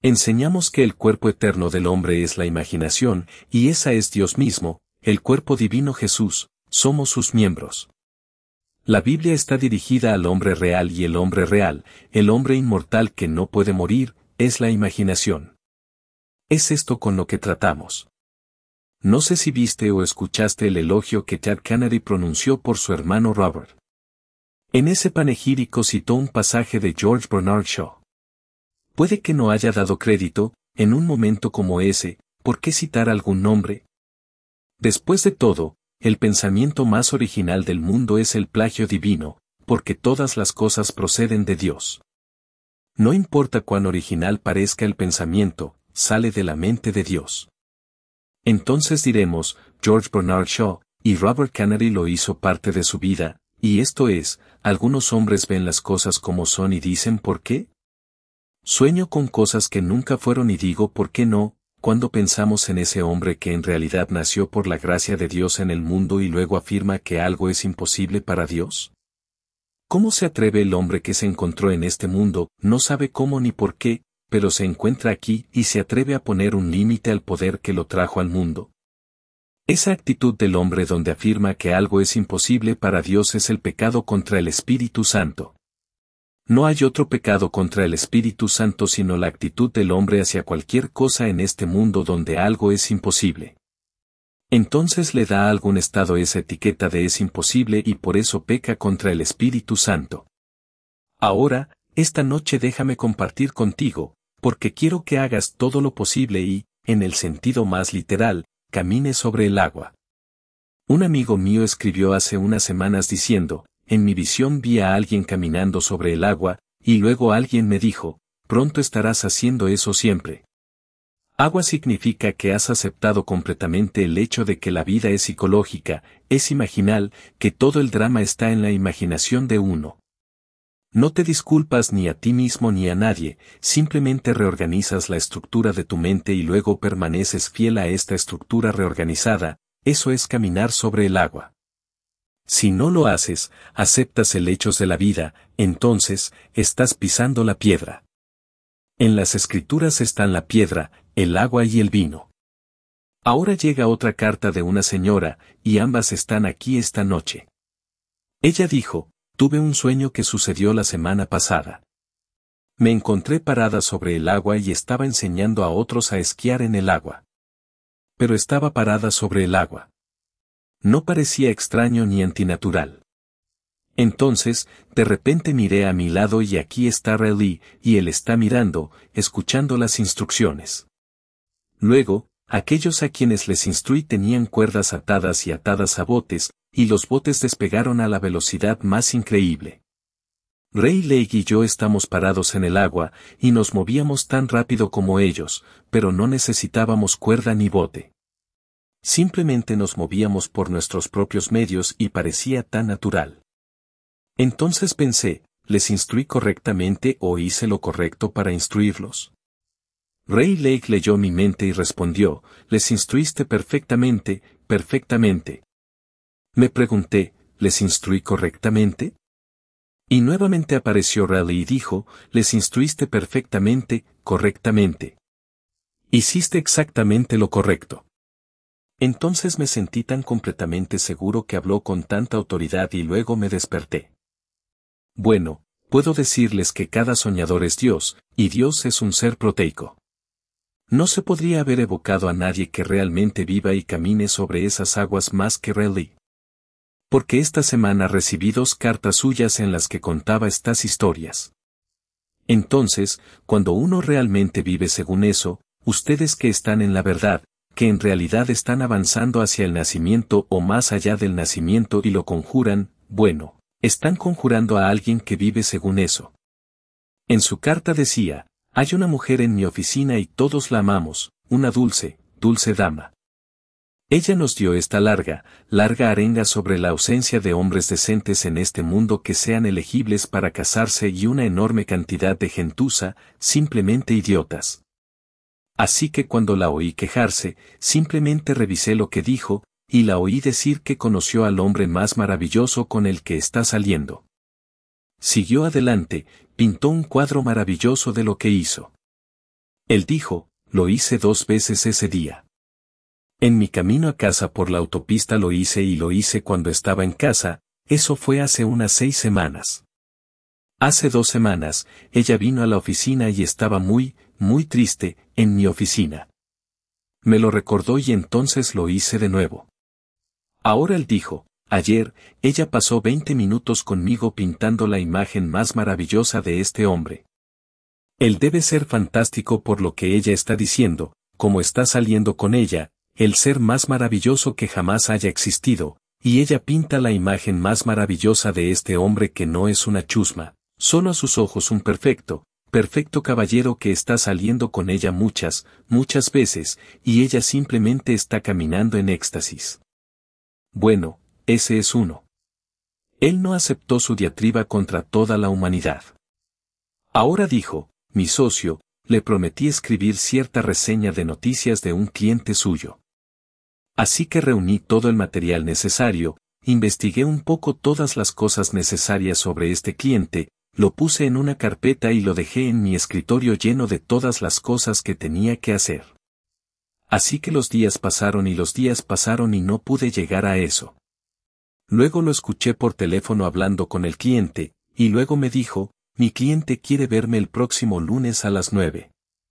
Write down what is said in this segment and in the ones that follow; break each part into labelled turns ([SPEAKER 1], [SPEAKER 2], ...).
[SPEAKER 1] Enseñamos que el cuerpo eterno del hombre es la imaginación, y esa es Dios mismo, el cuerpo divino Jesús, somos sus miembros. La Biblia está dirigida al hombre real y el hombre real, el hombre inmortal que no puede morir, es la imaginación. Es esto con lo que tratamos. No sé si viste o escuchaste el elogio que Ted Kennedy pronunció por su hermano Robert. En ese panegírico citó un pasaje de George Bernard Shaw. Puede que no haya dado crédito, en un momento como ese, ¿por qué citar algún nombre? Después de todo, el pensamiento más original del mundo es el plagio divino, porque todas las cosas proceden de Dios. No importa cuán original parezca el pensamiento, sale de la mente de Dios. Entonces diremos, George Bernard Shaw, y Robert Kennedy lo hizo parte de su vida, y esto es, algunos hombres ven las cosas como son y dicen ¿por qué? Sueño con cosas que nunca fueron y digo ¿por qué no? Cuando pensamos en ese hombre que en realidad nació por la gracia de Dios en el mundo y luego afirma que algo es imposible para Dios. ¿Cómo se atreve el hombre que se encontró en este mundo, no sabe cómo ni por qué, pero se encuentra aquí y se atreve a poner un límite al poder que lo trajo al mundo? Esa actitud del hombre donde afirma que algo es imposible para Dios es el pecado contra el Espíritu Santo. No hay otro pecado contra el Espíritu Santo sino la actitud del hombre hacia cualquier cosa en este mundo donde algo es imposible. Entonces le da a algún estado esa etiqueta de es imposible y por eso peca contra el Espíritu Santo. Ahora, esta noche déjame compartir contigo, porque quiero que hagas todo lo posible y, en el sentido más literal, camines sobre el agua. Un amigo mío escribió hace unas semanas diciendo, en mi visión vi a alguien caminando sobre el agua, y luego alguien me dijo, pronto estarás haciendo eso siempre. Agua significa que has aceptado completamente el hecho de que la vida es psicológica, es imaginal, que todo el drama está en la imaginación de uno. No te disculpas ni a ti mismo ni a nadie, simplemente reorganizas la estructura de tu mente y luego permaneces fiel a esta estructura reorganizada, eso es caminar sobre el agua. Si no lo haces, aceptas el hecho de la vida, entonces, estás pisando la piedra. En las Escrituras están la piedra, el agua y el vino. Ahora llega otra carta de una señora, y ambas están aquí esta noche. Ella dijo, tuve un sueño que sucedió la semana pasada. Me encontré parada sobre el agua y estaba enseñando a otros a esquiar en el agua. Pero estaba parada sobre el agua. No parecía extraño ni antinatural. Entonces, de repente miré a mi lado y aquí está Riley, y él está mirando, escuchando las instrucciones. Luego, aquellos a quienes les instruí tenían cuerdas atadas y atadas a botes, y los botes despegaron a la velocidad más increíble. Ray Lake y yo estamos parados en el agua, y nos movíamos tan rápido como ellos, pero no necesitábamos cuerda ni bote. Simplemente nos movíamos por nuestros propios medios y parecía tan natural. Entonces pensé, ¿les instruí correctamente o hice lo correcto para instruirlos? Ray Lake leyó mi mente y respondió, les instruiste perfectamente, perfectamente. Me pregunté, ¿les instruí correctamente? Y nuevamente apareció Riley y dijo, les instruiste perfectamente, correctamente. Hiciste exactamente lo correcto. Entonces me sentí tan completamente seguro que habló con tanta autoridad y luego me desperté. Bueno, puedo decirles que cada soñador es Dios, y Dios es un ser proteico. No se podría haber evocado a nadie que realmente viva y camine sobre esas aguas más que Riley. Porque esta semana recibí 2 cartas suyas en las que contaba estas historias. Entonces, cuando uno realmente vive según eso, ustedes que están en la verdad, que en realidad están avanzando hacia el nacimiento o más allá del nacimiento y lo conjuran, bueno, están conjurando a alguien que vive según eso. En su carta decía, hay una mujer en mi oficina y todos la amamos, una dulce, dulce dama. Ella nos dio esta larga arenga sobre la ausencia de hombres decentes en este mundo que sean elegibles para casarse y una enorme cantidad de gentuza, simplemente idiotas. Así que cuando la oí quejarse, simplemente revisé lo que dijo, y la oí decir que conoció al hombre más maravilloso con el que está saliendo. Siguió adelante, pintó un cuadro maravilloso de lo que hizo. Él dijo, lo hice 2 veces ese día. En mi camino a casa por la autopista lo hice y lo hice cuando estaba en casa, eso fue hace unas 6 semanas. Hace 2 semanas, ella vino a la oficina y estaba muy, muy triste, en mi oficina. Me lo recordó y entonces lo hice de nuevo. Ahora él dijo, ayer, ella pasó 20 minutos conmigo pintando la imagen más maravillosa de este hombre. Él debe ser fantástico por lo que ella está diciendo, como está saliendo con ella, el ser más maravilloso que jamás haya existido, y ella pinta la imagen más maravillosa de este hombre que no es una chusma, solo a sus ojos un perfecto, perfecto caballero que está saliendo con ella muchas, muchas veces, y ella simplemente está caminando en éxtasis. Bueno, ese es uno. Él no aceptó su diatriba contra toda la humanidad. Ahora dijo, mi socio, le prometí escribir cierta reseña de noticias de un cliente suyo. Así que reuní todo el material necesario, investigué un poco todas las cosas necesarias sobre este cliente, lo puse en una carpeta y lo dejé en mi escritorio lleno de todas las cosas que tenía que hacer. Así que los días pasaron y los días pasaron y no pude llegar a eso. Luego lo escuché por teléfono hablando con el cliente, y luego me dijo, mi cliente quiere verme el próximo lunes a las 9.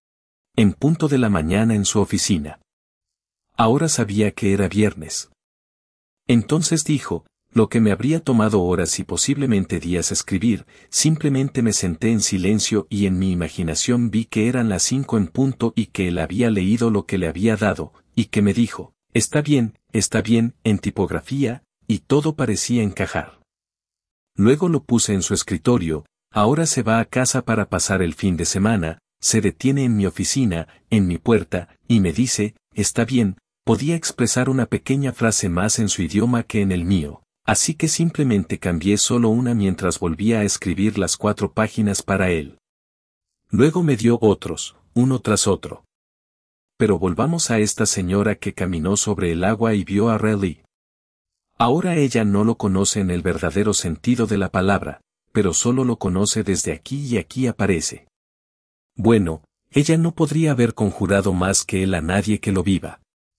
[SPEAKER 1] En punto de la mañana en su oficina. Ahora sabía que era viernes. Entonces dijo, lo que me habría tomado horas y posiblemente días escribir, simplemente me senté en silencio y en mi imaginación vi que eran las 5 en punto y que él había leído lo que le había dado, y que me dijo, está bien, en tipografía, y todo parecía encajar. Luego lo puse en su escritorio, ahora se va a casa para pasar el fin de semana, se detiene en mi oficina, en mi puerta, y me dice, está bien, podía expresar una pequeña frase más en su idioma que en el mío, así que simplemente cambié solo una mientras volvía a escribir las 4 páginas para él. Luego me dio otros, uno tras otro. Pero volvamos a esta señora que caminó sobre el agua y vio a Raleigh. Ahora ella no lo conoce en el verdadero sentido de la palabra, pero solo lo conoce desde aquí y aquí aparece. Bueno, ella no podría haber conjurado más que él a nadie que lo viva.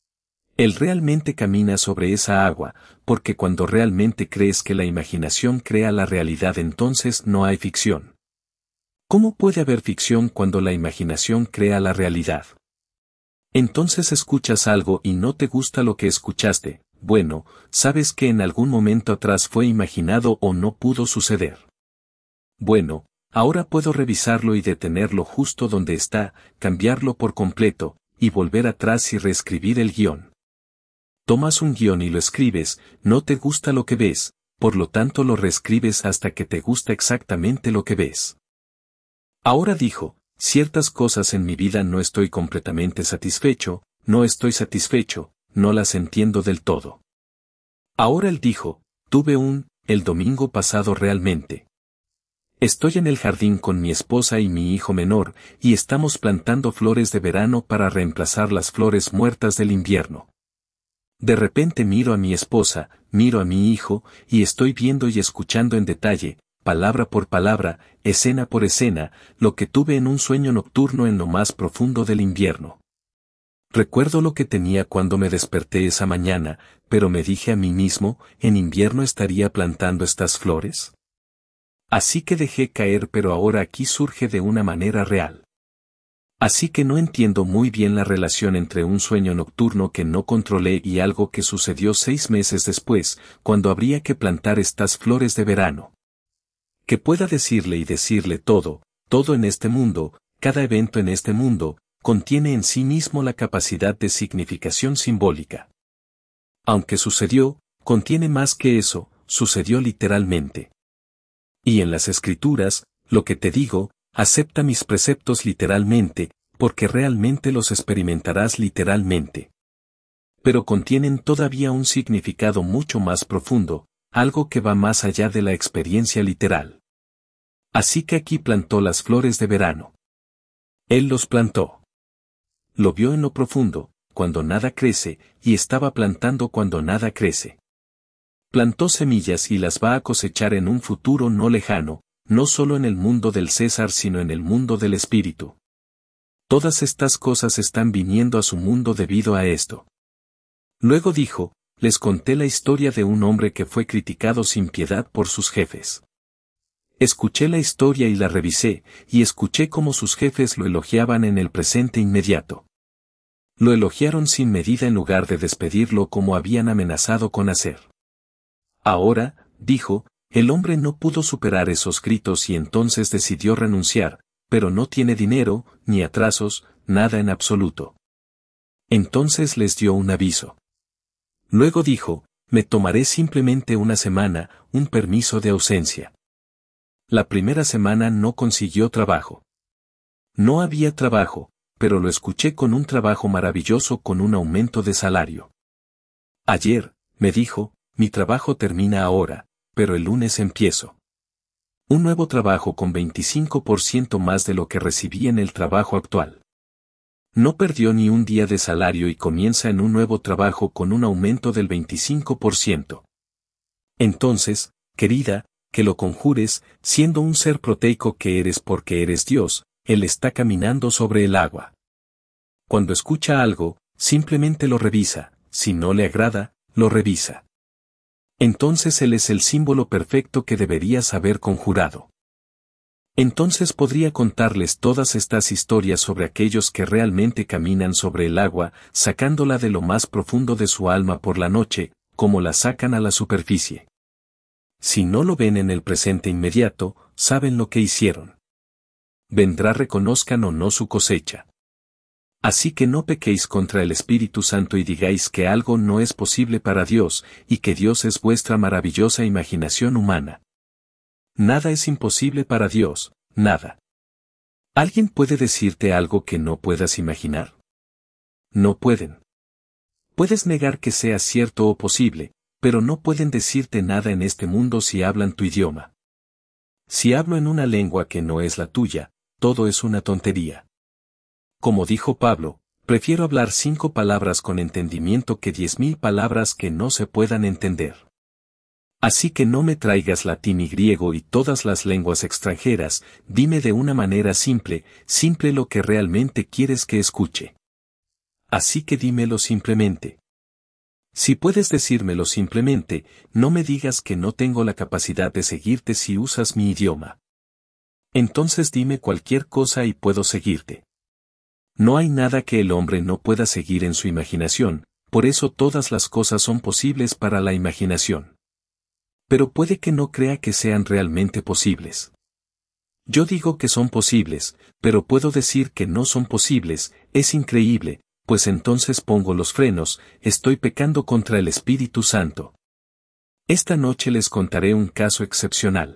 [SPEAKER 1] Él realmente camina sobre esa agua, porque cuando realmente crees que la imaginación crea la realidad entonces no hay ficción. ¿Cómo puede haber ficción cuando la imaginación crea la realidad? Entonces escuchas algo y no te gusta lo que escuchaste, bueno, sabes que en algún momento atrás fue imaginado o no pudo suceder. Bueno, ahora puedo revisarlo y detenerlo justo donde está, cambiarlo por completo, y volver atrás y reescribir el guión. Tomas un guión y lo escribes, no te gusta lo que ves, por lo tanto lo reescribes hasta que te gusta exactamente lo que ves. Ahora dijo, ciertas cosas en mi vida no estoy completamente satisfecho, no estoy satisfecho, no las entiendo del todo. Ahora él dijo, tuve el domingo pasado realmente. Estoy en el jardín con mi esposa y mi hijo menor, y estamos plantando flores de verano para reemplazar las flores muertas del invierno. De repente miro a mi esposa, miro a mi hijo, y estoy viendo y escuchando en detalle, palabra por palabra, escena por escena, lo que tuve en un sueño nocturno en lo más profundo del invierno. Recuerdo lo que tenía cuando me desperté esa mañana, pero me dije a mí mismo, ¿en invierno estaría plantando estas flores? Así que dejé caer, pero ahora aquí surge de una manera real. Así que no entiendo muy bien la relación entre un sueño nocturno que no controlé y algo que sucedió 6 meses después, cuando habría que plantar estas flores de verano. Que pueda decirle y decirle todo en este mundo, cada evento en este mundo, contiene en sí mismo la capacidad de significación simbólica. Aunque sucedió, contiene más que eso, sucedió literalmente. Y en las Escrituras, lo que te digo, acepta mis preceptos literalmente, porque realmente los experimentarás literalmente. Pero contienen todavía un significado mucho más profundo, algo que va más allá de la experiencia literal. Así que aquí plantó las flores de verano. Él los plantó. Lo vio en lo profundo, cuando nada crece, y estaba plantando cuando nada crece. Plantó semillas y las va a cosechar en un futuro no lejano, no solo en el mundo del César sino en el mundo del Espíritu. Todas estas cosas están viniendo a su mundo debido a esto. Luego dijo, les conté la historia de un hombre que fue criticado sin piedad por sus jefes. Escuché la historia y la revisé, y escuché cómo sus jefes lo elogiaban en el presente inmediato. Lo elogiaron sin medida en lugar de despedirlo como habían amenazado con hacer. Ahora, dijo, el hombre no pudo superar esos gritos y entonces decidió renunciar, pero no tiene dinero, ni atrasos, nada en absoluto. Entonces les dio un aviso. Luego dijo, me tomaré simplemente una semana, un permiso de ausencia. La primera semana no consiguió trabajo. No había trabajo, pero lo escuché con un trabajo maravilloso con un aumento de salario. Ayer, me dijo, mi trabajo termina ahora, pero el lunes empiezo. Un nuevo trabajo con 25% más de lo que recibí en el trabajo actual. No perdió ni un día de salario y comienza en un nuevo trabajo con un aumento del 25%. Entonces, querida, que lo conjures, siendo un ser proteico que eres porque eres Dios, Él está caminando sobre el agua. Cuando escucha algo, simplemente lo revisa, si no le agrada, lo revisa. Entonces Él es el símbolo perfecto que deberías haber conjurado. Entonces podría contarles todas estas historias sobre aquellos que realmente caminan sobre el agua, sacándola de lo más profundo de su alma por la noche, como la sacan a la superficie. Si no lo ven en el presente inmediato, saben lo que hicieron. Vendrá reconozcan o no su cosecha. Así que no pequéis contra el Espíritu Santo y digáis que algo no es posible para Dios, y que Dios es vuestra maravillosa imaginación humana. Nada es imposible para Dios, nada. ¿Alguien puede decirte algo que no puedas imaginar? No pueden. Puedes negar que sea cierto o posible, pero no pueden decirte nada en este mundo si hablan tu idioma. Si hablo en una lengua que no es la tuya, todo es una tontería. Como dijo Pablo, prefiero hablar 5 palabras con entendimiento que 10.000 palabras que no se puedan entender. Así que no me traigas latín y griego y todas las lenguas extranjeras, dime de una manera simple, simple lo que realmente quieres que escuche. Así que dímelo simplemente. Si puedes decírmelo simplemente, no me digas que no tengo la capacidad de seguirte si usas mi idioma. Entonces dime cualquier cosa y puedo seguirte. No hay nada que el hombre no pueda seguir en su imaginación, por eso todas las cosas son posibles para la imaginación. Pero puede que no crea que sean realmente posibles. Yo digo que son posibles, pero puedo decir que no son posibles, es increíble, pues entonces pongo los frenos, estoy pecando contra el Espíritu Santo. Esta noche les contaré un caso excepcional.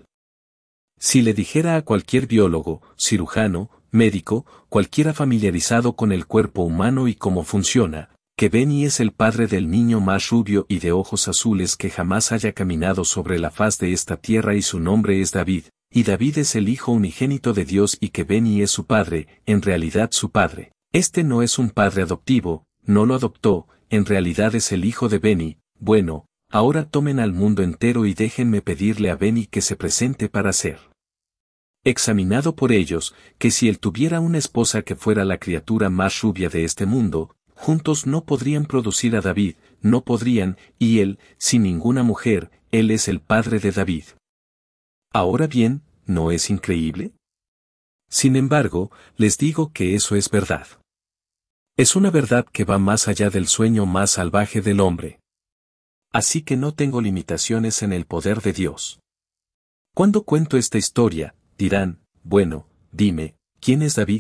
[SPEAKER 1] Si le dijera a cualquier biólogo, cirujano, médico, cualquiera familiarizado con el cuerpo humano y cómo funciona, que Benny es el padre del niño más rubio y de ojos azules que jamás haya caminado sobre la faz de esta tierra y su nombre es David, y David es el hijo unigénito de Dios y que Benny es su padre, en realidad su padre. Este no es un padre adoptivo, no lo adoptó, en realidad es el hijo de Benny. Bueno, ahora tomen al mundo entero y déjenme pedirle a Benny que se presente para ser examinado por ellos, que si él tuviera una esposa que fuera la criatura más rubia de este mundo, juntos no podrían producir a David, no podrían, y él, sin ninguna mujer, él es el padre de David. Ahora bien, ¿no es increíble? Sin embargo, les digo que eso es verdad. Es una verdad que va más allá del sueño más salvaje del hombre. Así que no tengo limitaciones en el poder de Dios. Cuando cuento esta historia, dirán, bueno, dime, ¿quién es David?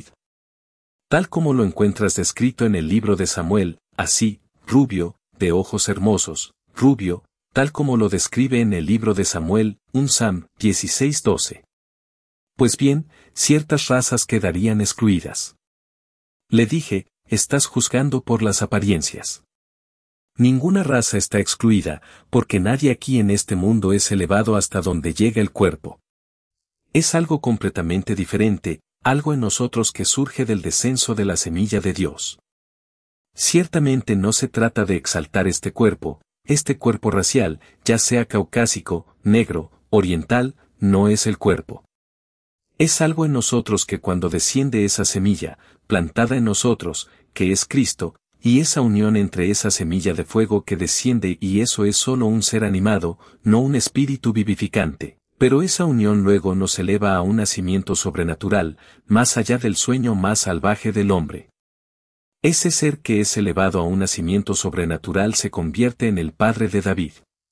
[SPEAKER 1] Tal como lo encuentras descrito en el libro de Samuel, así, rubio, de ojos hermosos, rubio, tal como lo describe en el libro de Samuel, 1 Sam 16:12. Pues bien, ciertas razas quedarían excluidas. Le dije, estás juzgando por las apariencias. Ninguna raza está excluida, porque nadie aquí en este mundo es elevado hasta donde llega el cuerpo. Es algo completamente diferente, algo en nosotros que surge del descenso de la semilla de Dios. Ciertamente no se trata de exaltar este cuerpo racial, ya sea caucásico, negro, oriental, no es el cuerpo. Es algo en nosotros que cuando desciende esa semilla, plantada en nosotros, que es Cristo, y esa unión entre esa semilla de fuego que desciende y eso es solo un ser animado, no un espíritu vivificante. Pero esa unión luego nos eleva a un nacimiento sobrenatural, más allá del sueño más salvaje del hombre. Ese ser que es elevado a un nacimiento sobrenatural se convierte en el padre de David.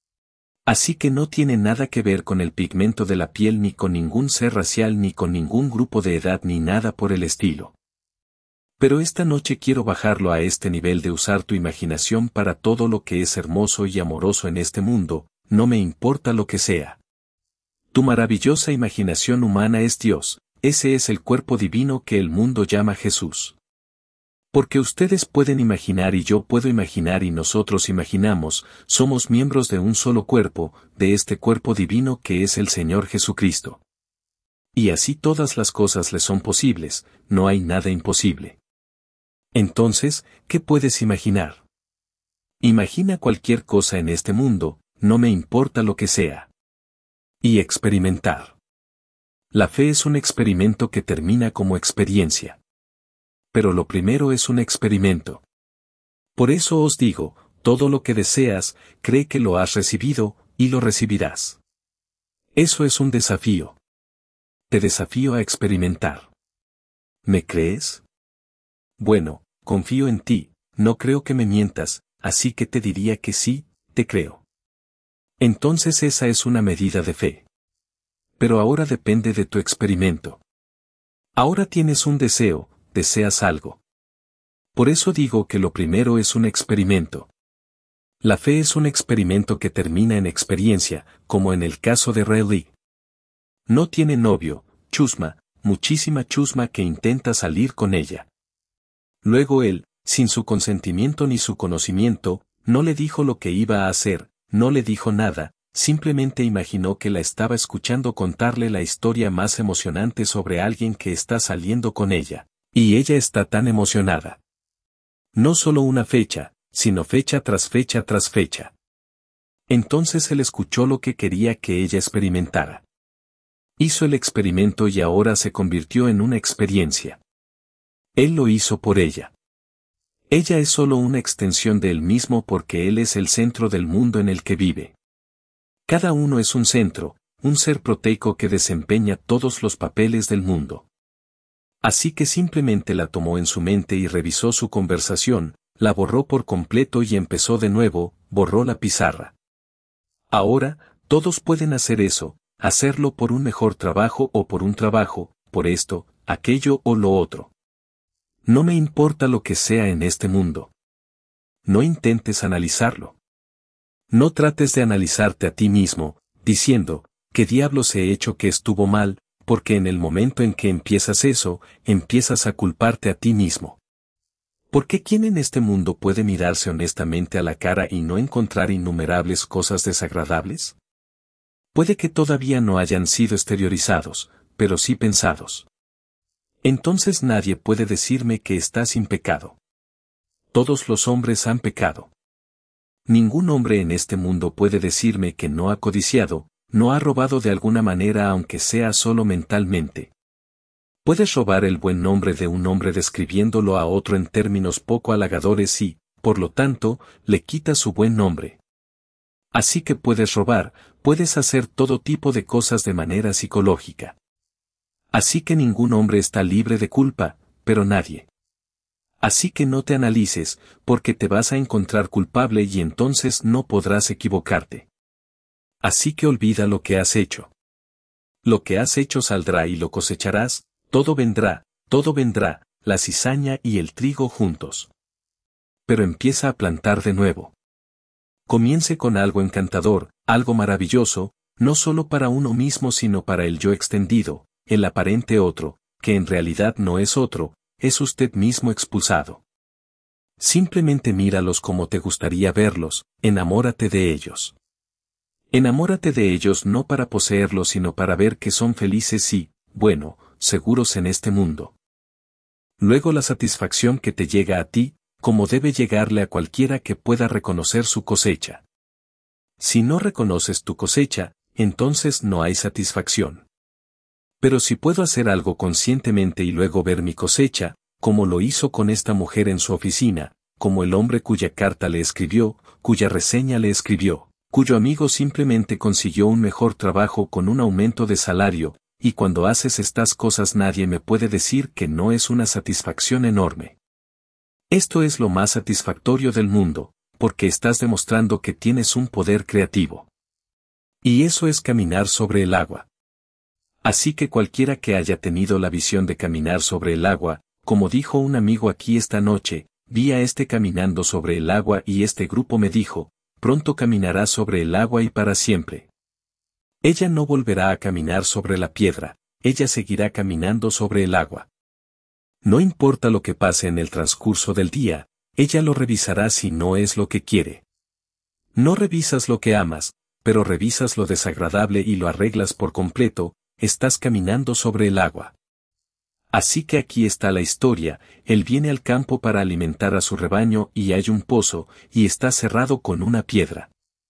[SPEAKER 1] Así que no tiene nada que ver con el pigmento de la piel ni con ningún ser racial ni con ningún grupo de edad ni nada por el estilo. Pero esta noche quiero bajarlo a este nivel de usar tu imaginación para todo lo que es hermoso y amoroso en este mundo, no me importa lo que sea. Tu maravillosa imaginación humana es Dios, ese es el cuerpo divino que el mundo llama Jesús. Porque ustedes pueden imaginar y yo puedo imaginar y nosotros imaginamos, somos miembros de un solo cuerpo, de este cuerpo divino que es el Señor Jesucristo. Y así todas las cosas le son posibles, no hay nada imposible. Entonces, ¿qué puedes imaginar? Imagina cualquier cosa en este mundo, no me importa lo que sea. Y experimentar. La fe es un experimento que termina como experiencia. Pero lo primero es un experimento. Por eso os digo, todo lo que deseas, cree que lo has recibido, y lo recibirás. Eso es un desafío. Te desafío a experimentar. ¿Me crees? Bueno, confío en ti, no creo que me mientas, así que te diría que sí, te creo. Entonces esa es una medida de fe. Pero ahora depende de tu experimento. Ahora tienes un deseo, deseas algo. Por eso digo que lo primero es un experimento. La fe es un experimento que termina en experiencia, como en el caso de Riley. No tiene novio, chusma, muchísima chusma que intenta salir con ella. Luego él, sin su consentimiento ni su conocimiento, no le dijo lo que iba a hacer, no le dijo nada, simplemente imaginó que la estaba escuchando contarle la historia más emocionante sobre alguien que está saliendo con ella. Y ella está tan emocionada. No solo una fecha, sino fecha tras fecha tras fecha. Entonces él escuchó lo que quería que ella experimentara. Hizo el experimento y ahora se convirtió en una experiencia. Él lo hizo por ella. Ella es solo una extensión de él mismo porque él es el centro del mundo en el que vive. Cada uno es un centro, un ser proteico que desempeña todos los papeles del mundo. Así que simplemente la tomó en su mente y revisó su conversación, la borró por completo y empezó de nuevo, borró la pizarra. Ahora, todos pueden hacer eso, hacerlo por un mejor trabajo o por un trabajo, por esto, aquello o lo otro. No me importa lo que sea en este mundo. No intentes analizarlo. No trates de analizarte a ti mismo, diciendo, ¿qué diablos he hecho que estuvo mal? Porque en el momento en que empiezas eso, empiezas a culparte a ti mismo. ¿Por qué quién en este mundo puede mirarse honestamente a la cara y no encontrar innumerables cosas desagradables? Puede que todavía no hayan sido exteriorizados, pero sí pensados. Entonces nadie puede decirme que está sin pecado. Todos los hombres han pecado. Ningún hombre en este mundo puede decirme que no ha codiciado, no ha robado de alguna manera aunque sea solo mentalmente. Puedes robar el buen nombre de un hombre describiéndolo a otro en términos poco halagadores y, por lo tanto, le quitas su buen nombre. Así que puedes robar, puedes hacer todo tipo de cosas de manera psicológica. Así que ningún hombre está libre de culpa, pero nadie. Así que no te analices, porque te vas a encontrar culpable y entonces no podrás equivocarte. Así que olvida lo que has hecho. Lo que has hecho saldrá y lo cosecharás, todo vendrá, la cizaña y el trigo juntos. Pero empieza a plantar de nuevo. Comience con algo encantador, algo maravilloso, no solo para uno mismo sino para el yo extendido, el aparente otro, que en realidad no es otro, es usted mismo expulsado. Simplemente míralos como te gustaría verlos, enamórate de ellos. Enamórate de ellos no para poseerlos sino para ver que son felices y, bueno, seguros en este mundo. Luego la satisfacción que te llega a ti, como debe llegarle a cualquiera que pueda reconocer su cosecha. Si no reconoces tu cosecha, entonces no hay satisfacción. Pero si puedo hacer algo conscientemente y luego ver mi cosecha, como lo hizo con esta mujer en su oficina, como el hombre cuya carta le escribió, cuya reseña le escribió, cuyo amigo simplemente consiguió un mejor trabajo con un aumento de salario, y cuando haces estas cosas nadie me puede decir que no es una satisfacción enorme. Esto es lo más satisfactorio del mundo, porque estás demostrando que tienes un poder creativo. Y eso es caminar sobre el agua. Así que cualquiera que haya tenido la visión de caminar sobre el agua, como dijo un amigo aquí esta noche, vi a este caminando sobre el agua y este grupo me dijo, pronto caminará sobre el agua y para siempre. Ella no volverá a caminar sobre la piedra, ella seguirá caminando sobre el agua. No importa lo que pase en el transcurso del día, ella lo revisará si no es lo que quiere. No revisas lo que amas, pero revisas lo desagradable y lo arreglas por completo, estás caminando sobre el agua. Así que aquí está la historia, él viene al campo para alimentar a su rebaño y hay un pozo, y está cerrado con una piedra.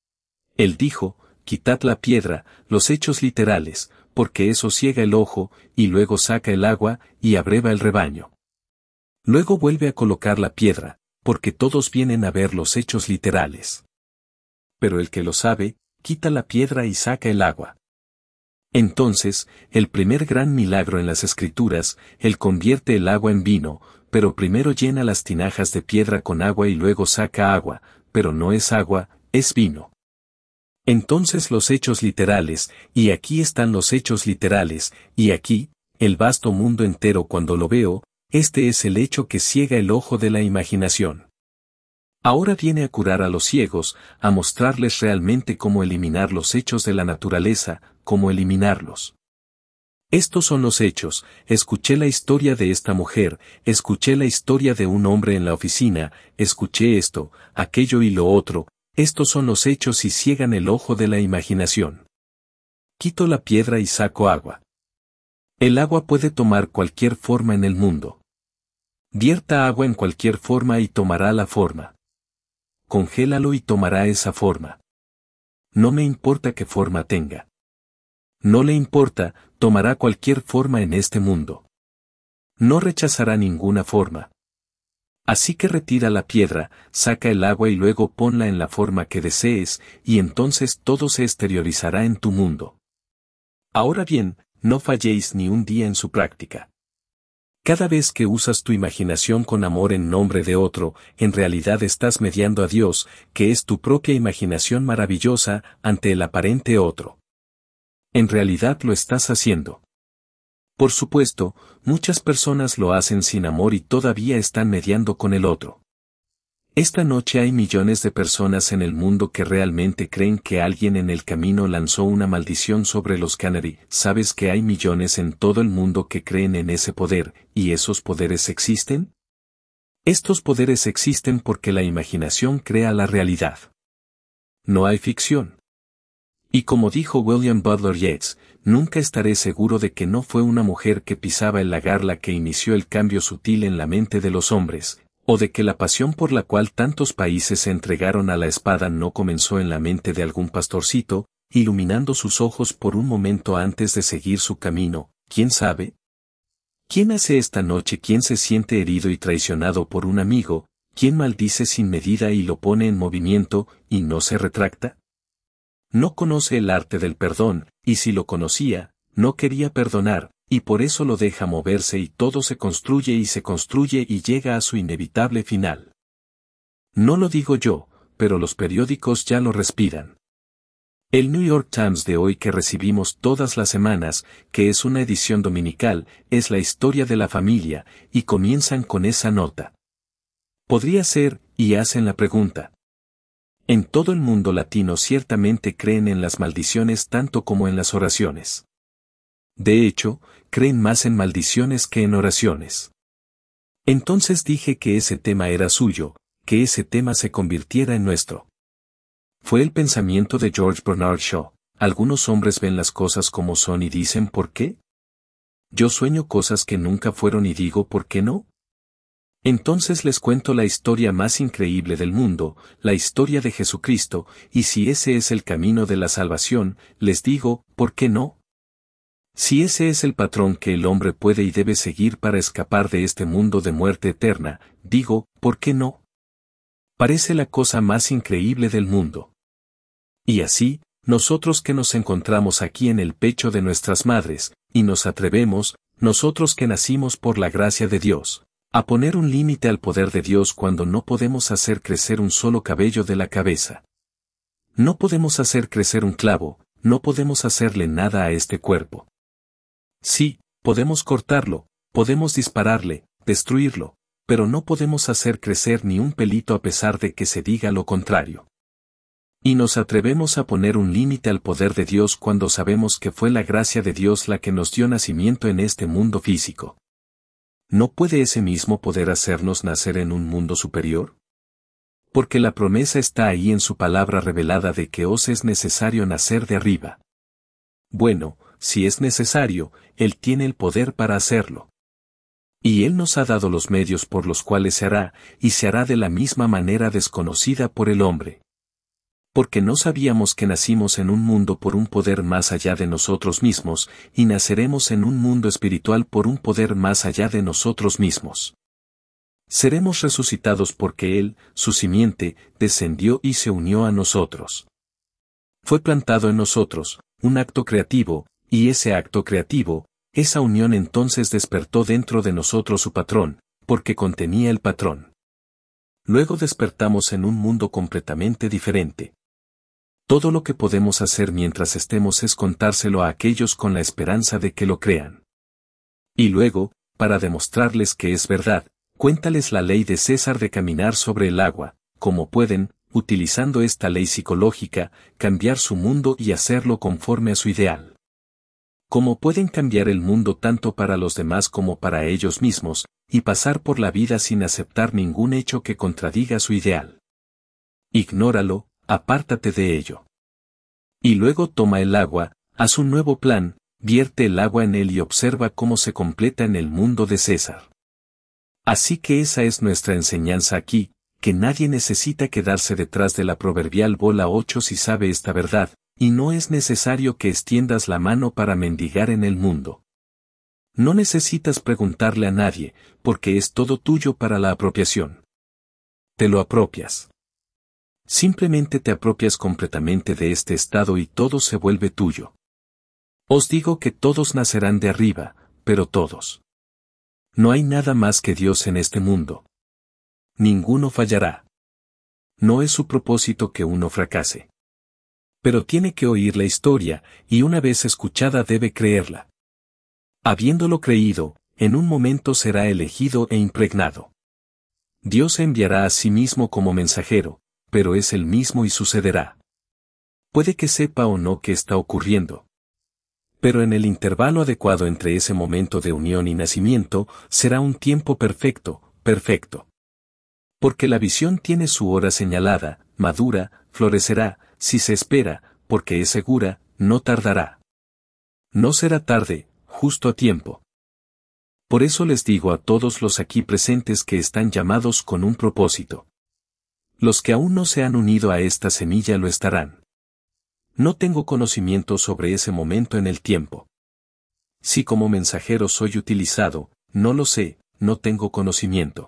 [SPEAKER 1] Él dijo, quitad la piedra, los hechos literales, porque eso ciega el ojo, y luego saca el agua, y abreva el rebaño. Luego vuelve a colocar la piedra, porque todos vienen a ver los hechos literales. Pero el que lo sabe, quita la piedra y saca el agua. Entonces, el primer gran milagro en las Escrituras, él convierte el agua en vino, pero primero llena las tinajas de piedra con agua y luego saca agua, pero no es agua, es vino. Entonces los hechos literales, y aquí están los hechos literales, y aquí, el vasto mundo entero cuando lo veo, este es el hecho que ciega el ojo de la imaginación. Ahora viene a curar a los ciegos, a mostrarles realmente cómo eliminar los hechos de la naturaleza, cómo eliminarlos. Estos son los hechos, escuché la historia de esta mujer, escuché la historia de un hombre en la oficina, escuché esto, aquello y lo otro, estos son los hechos y ciegan el ojo de la imaginación. Quito la piedra y saco agua. El agua puede tomar cualquier forma en el mundo. Vierta agua en cualquier forma y tomará la forma. Congélalo y tomará esa forma. No me importa qué forma tenga. No le importa, tomará cualquier forma en este mundo. No rechazará ninguna forma. Así que retira la piedra, saca el agua y luego ponla en la forma que desees, y entonces todo se exteriorizará en tu mundo. Ahora bien, no falléis ni un día en su práctica. Cada vez que usas tu imaginación con amor en nombre de otro, en realidad estás mediando a Dios, que es tu propia imaginación maravillosa, ante el aparente otro. En realidad lo estás haciendo. Por supuesto, muchas personas lo hacen sin amor y todavía están mediando con el otro. Esta noche hay millones de personas en el mundo que realmente creen que alguien en el camino lanzó una maldición sobre los Canary. ¿Sabes que hay millones en todo el mundo que creen en ese poder, y esos poderes existen? Estos poderes existen porque la imaginación crea la realidad. No hay ficción. Y como dijo William Butler Yeats, nunca estaré seguro de que no fue una mujer que pisaba el lagar la que inició el cambio sutil en la mente de los hombres, o de que la pasión por la cual tantos países se entregaron a la espada no comenzó en la mente de algún pastorcito, iluminando sus ojos por un momento antes de seguir su camino, ¿quién sabe? ¿Quién hace esta noche? ¿Quién se siente herido y traicionado por un amigo? ¿Quién maldice sin medida y lo pone en movimiento, y no se retracta? No conoce el arte del perdón, y si lo conocía, no quería perdonar, y por eso lo deja moverse y todo se construye y llega a su inevitable final. No lo digo yo, pero los periódicos ya lo respiran. El New York Times de hoy que recibimos todas las semanas, que es una edición dominical, es la historia de la familia, y comienzan con esa nota. Podría ser, y hacen la pregunta. En todo el mundo latino ciertamente creen en las maldiciones tanto como en las oraciones. De hecho, creen más en maldiciones que en oraciones. Entonces dije que ese tema era suyo, que ese tema se convirtiera en nuestro. Fue el pensamiento de George Bernard Shaw. Algunos hombres ven las cosas como son y dicen ¿por qué? Yo sueño cosas que nunca fueron y digo ¿por qué no? Entonces les cuento la historia más increíble del mundo, la historia de Jesucristo, y si ese es el camino de la salvación, les digo, ¿por qué no? Si ese es el patrón que el hombre puede y debe seguir para escapar de este mundo de muerte eterna, digo, ¿por qué no? Parece la cosa más increíble del mundo. Y así, nosotros que nos encontramos aquí en el pecho de nuestras madres, y nos atrevemos, nosotros que nacimos por la gracia de Dios, a poner un límite al poder de Dios cuando no podemos hacer crecer un solo cabello de la cabeza. No podemos hacer crecer un clavo, no podemos hacerle nada a este cuerpo. Sí, podemos cortarlo, podemos dispararle, destruirlo, pero no podemos hacer crecer ni un pelito a pesar de que se diga lo contrario. Y nos atrevemos a poner un límite al poder de Dios cuando sabemos que fue la gracia de Dios la que nos dio nacimiento en este mundo físico. ¿No puede ese mismo poder hacernos nacer en un mundo superior? Porque la promesa está ahí en su palabra revelada de que os es necesario nacer de arriba. Bueno, si es necesario, Él tiene el poder para hacerlo. Y Él nos ha dado los medios por los cuales se hará, y se hará de la misma manera desconocida por el hombre. Porque no sabíamos que nacimos en un mundo por un poder más allá de nosotros mismos, y naceremos en un mundo espiritual por un poder más allá de nosotros mismos. Seremos resucitados porque Él, su simiente, descendió y se unió a nosotros. Fue plantado en nosotros, un acto creativo, y ese acto creativo, esa unión entonces despertó dentro de nosotros su patrón, porque contenía el patrón. Luego despertamos en un mundo completamente diferente. Todo lo que podemos hacer mientras estemos es contárselo a aquellos con la esperanza de que lo crean. Y luego, para demostrarles que es verdad, cuéntales la ley de César de caminar sobre el agua, como pueden, utilizando esta ley psicológica, cambiar su mundo y hacerlo conforme a su ideal. Cómo pueden cambiar el mundo tanto para los demás como para ellos mismos, y pasar por la vida sin aceptar ningún hecho que contradiga su ideal. Ignóralo, apártate de ello. Y luego toma el agua, haz un nuevo plan, vierte el agua en él y observa cómo se completa en el mundo de César. Así que esa es nuestra enseñanza aquí, que nadie necesita quedarse detrás de la proverbial bola 8 si sabe esta verdad, y no es necesario que extiendas la mano para mendigar en el mundo. No necesitas preguntarle a nadie, porque es todo tuyo para la apropiación. Te lo apropias. Simplemente te apropias completamente de este estado y todo se vuelve tuyo. Os digo que todos nacerán de arriba, pero todos. No hay nada más que Dios en este mundo. Ninguno fallará. No es su propósito que uno fracase. Pero tiene que oír la historia, y una vez escuchada debe creerla. Habiéndolo creído, en un momento será elegido e impregnado. Dios se enviará a sí mismo como mensajero, pero es el mismo y sucederá. Puede que sepa o no qué está ocurriendo. Pero en el intervalo adecuado entre ese momento de unión y nacimiento, será un tiempo perfecto, perfecto. Porque la visión tiene su hora señalada, madura, florecerá, si se espera, porque es segura, no tardará. No será tarde, justo a tiempo. Por eso les digo a todos los aquí presentes que están llamados con un propósito. Los que aún no se han unido a esta semilla lo estarán. No tengo conocimiento sobre ese momento en el tiempo. Si como mensajero soy utilizado, no lo sé, no tengo conocimiento.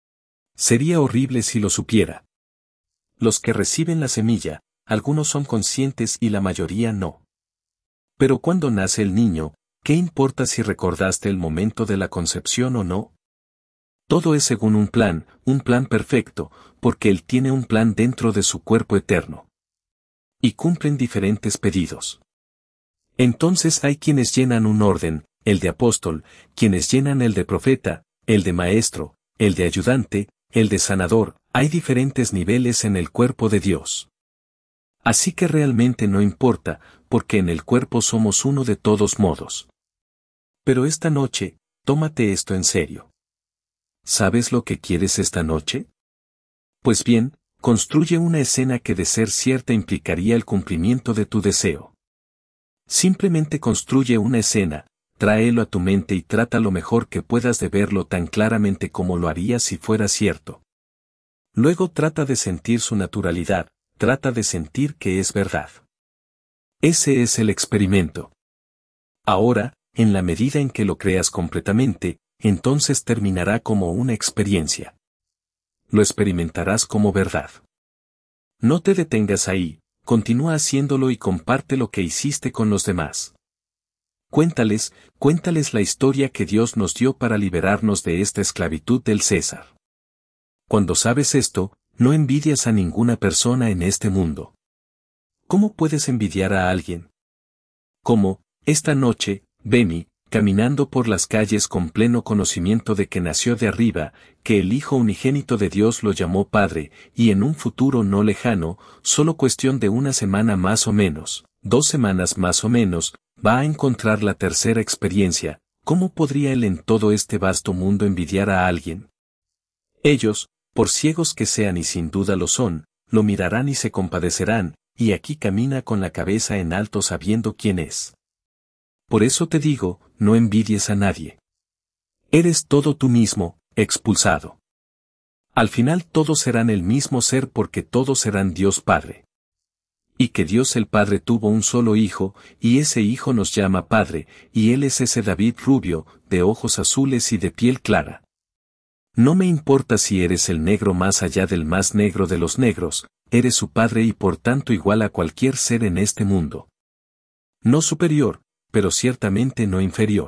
[SPEAKER 1] Sería horrible si lo supiera. Los que reciben la semilla, algunos son conscientes y la mayoría no. Pero cuando nace el niño, ¿qué importa si recordaste el momento de la concepción o no? Todo es según un plan perfecto, porque Él tiene un plan dentro de su cuerpo eterno. Y cumplen diferentes pedidos. Entonces hay quienes llenan un orden, el de apóstol, quienes llenan el de profeta, el de maestro, el de ayudante, el de sanador, hay diferentes niveles en el cuerpo de Dios. Así que realmente no importa, porque en el cuerpo somos uno de todos modos. Pero esta noche, tómate esto en serio. ¿Sabes lo que quieres esta noche? Pues bien, construye una escena que de ser cierta implicaría el cumplimiento de tu deseo. Simplemente construye una escena, tráelo a tu mente y trata lo mejor que puedas de verlo tan claramente como lo harías si fuera cierto. Luego trata de sentir su naturalidad, trata de sentir que es verdad. Ese es el experimento. Ahora, en la medida en que lo creas completamente, entonces terminará como una experiencia. Lo experimentarás como verdad. No te detengas ahí, continúa haciéndolo y comparte lo que hiciste con los demás. Cuéntales la historia que Dios nos dio para liberarnos de esta esclavitud del César. Cuando sabes esto, no envidias a ninguna persona en este mundo. ¿Cómo puedes envidiar a alguien? Como, esta noche, Bemi, caminando por las calles con pleno conocimiento de que nació de arriba, que el Hijo unigénito de Dios lo llamó Padre, y en un futuro no lejano, solo cuestión de una semana más o menos, 2 semanas más o menos, va a encontrar la tercera experiencia. ¿Cómo podría él en todo este vasto mundo envidiar a alguien? Ellos, por ciegos que sean y sin duda lo son, lo mirarán y se compadecerán, y aquí camina con la cabeza en alto sabiendo quién es. Por eso te digo, no envidies a nadie. Eres todo tú mismo, expulsado. Al final todos serán el mismo ser porque todos serán Dios Padre. Y que Dios el Padre tuvo un solo hijo, y ese hijo nos llama Padre, y él es ese David rubio, de ojos azules y de piel clara. No me importa si eres el negro más allá del más negro de los negros, eres su Padre y por tanto igual a cualquier ser en este mundo. No superior, pero ciertamente no inferior.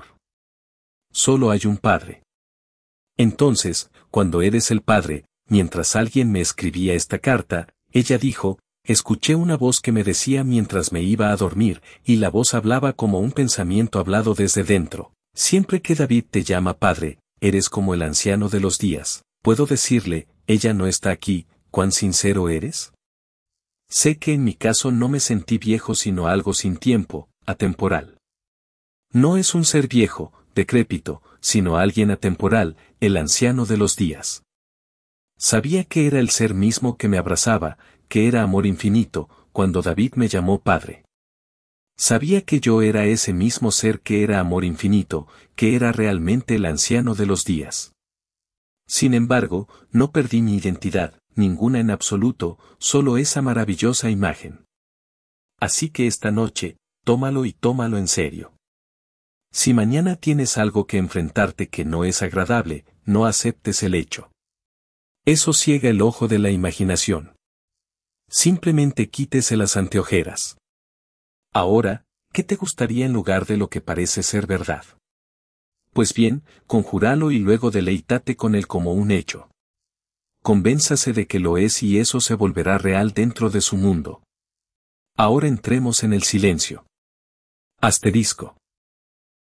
[SPEAKER 1] Solo hay un Padre. Entonces, cuando eres el Padre, mientras alguien me escribía esta carta, ella dijo, escuché una voz que me decía mientras me iba a dormir, y la voz hablaba como un pensamiento hablado desde dentro. Siempre que David te llama Padre, eres como el anciano de los días. ¿Puedo decirle, ella no está aquí, cuán sincero eres? Sé que en mi caso no me sentí viejo sino algo sin tiempo, atemporal. No es un ser viejo, decrépito, sino alguien atemporal, el anciano de los días. Sabía que era el ser mismo que me abrazaba, que era amor infinito, cuando David me llamó Padre. Sabía que yo era ese mismo ser que era amor infinito, que era realmente el anciano de los días. Sin embargo, no perdí mi identidad, ninguna en absoluto, solo esa maravillosa imagen. Así que esta noche, tómalo y tómalo en serio. Si mañana tienes algo que enfrentarte que no es agradable, no aceptes el hecho. Eso ciega el ojo de la imaginación. Simplemente quítese las anteojeras. Ahora, ¿qué te gustaría en lugar de lo que parece ser verdad? Pues bien, conjúralo y luego deleítate con él como un hecho. Convénzase de que lo es y eso se volverá real dentro de su mundo. Ahora entremos en el silencio. Asterisco.